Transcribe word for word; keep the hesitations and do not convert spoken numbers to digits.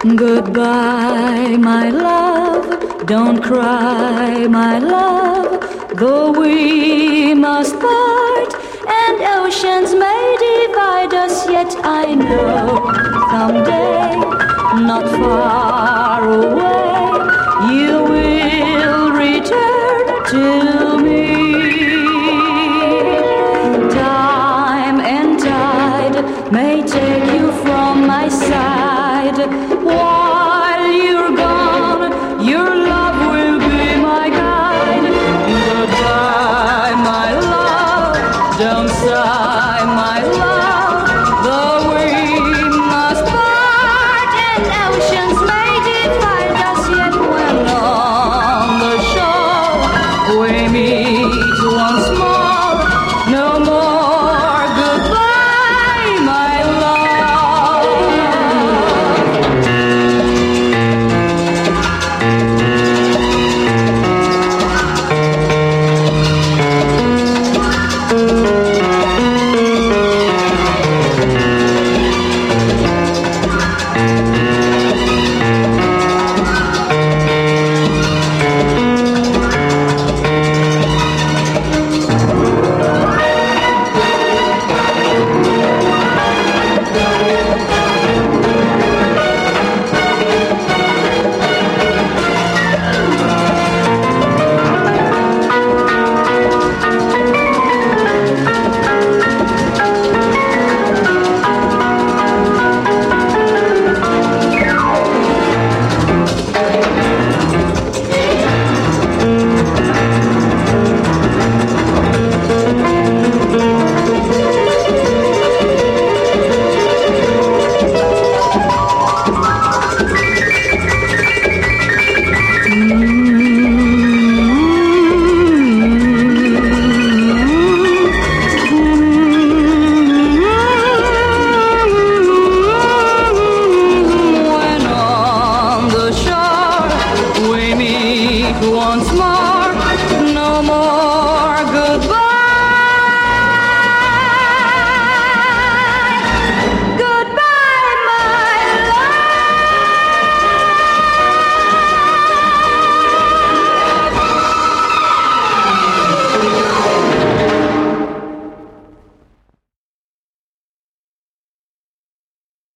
Goodbye, my love, don't cry, my love, though we must part, and oceans may divide us, yet I know someday, not far away, you will return to me. Time and tide may take you from my side. While you're gone, your love will be my guide. Goodbye, my love, don't sigh, my love, though we must part, and oceans may divide us, yet when on the shore we meet once more, no more goodbye, my love. Once more, no more goodbye.